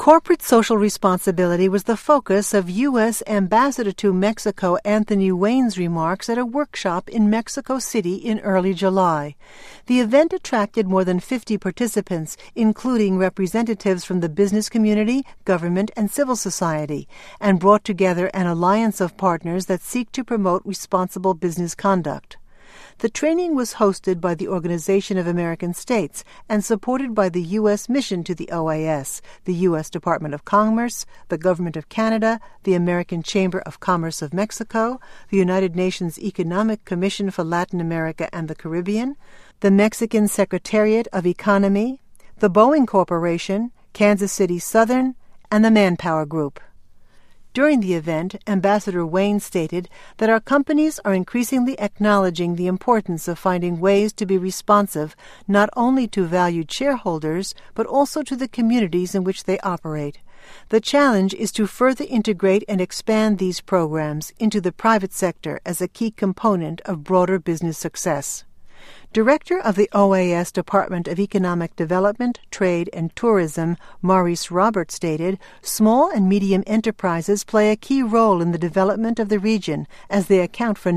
Corporate social responsibility was the focus of U.S. Ambassador to Mexico Anthony Wayne's remarks at a workshop in Mexico City in early July. The event attracted more than 50 participants, including representatives from the business community, government, and civil society, and brought together an alliance of partners that seek to promote responsible business conduct. The training was hosted by the Organization of American States and supported by the U.S. mission to the OAS, the U.S. Department of Commerce, the Government of Canada, the American Chamber of Commerce of Mexico, the United Nations Economic Commission for Latin America and the Caribbean, the Mexican Secretariat of Economy, the Boeing Corporation, Kansas City Southern, and the Manpower Group. During the event, Ambassador Wayne stated that our companies are increasingly acknowledging the importance of finding ways to be responsive not only to valued shareholders, but also to the communities in which they operate. The challenge is to further integrate and expand these programs into the private sector as a key component of broader business success. Director of the OAS Department of Economic Development, Trade, and Tourism, Maurice Roberts stated, small and medium enterprises play a key role in the development of the region as they account for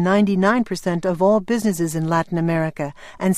99% of all businesses in Latin America and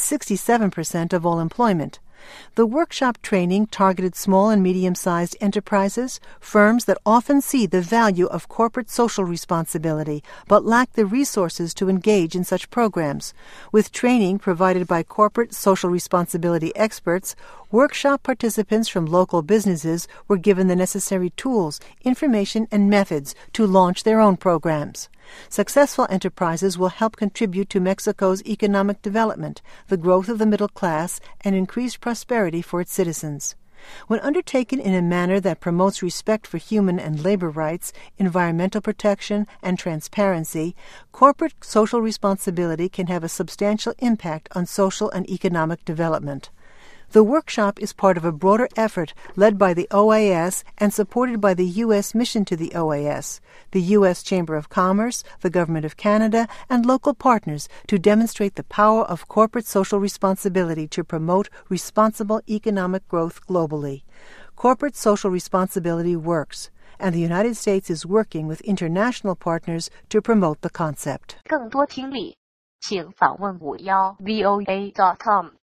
67% of all employment. The workshop training targeted small and medium-sized enterprises, firms that often see the value of corporate social responsibility but lack the resources to engage in such programs. With training provided by corporate social responsibility experts, workshop participants from local businesses were given the necessary tools, information, and methods to launch their own programs. Successful enterprises will help contribute to Mexico's economic development, the growth of the middle class, and increased prosperity for its citizens. When undertaken in a manner that promotes respect for human and labor rights, environmental protection, and transparency, corporate social responsibility can have a substantial impact on social and economic development. The workshop is part of a broader effort led by the OAS and supported by the U.S. mission to the OAS, the U.S. Chamber of Commerce, the Government of Canada, and local partners to demonstrate the power of corporate social responsibility to promote responsible economic growth globally. Corporate social responsibility works, and the United States is working with international partners to promote the concept. 更多听力，请访问51voa.com。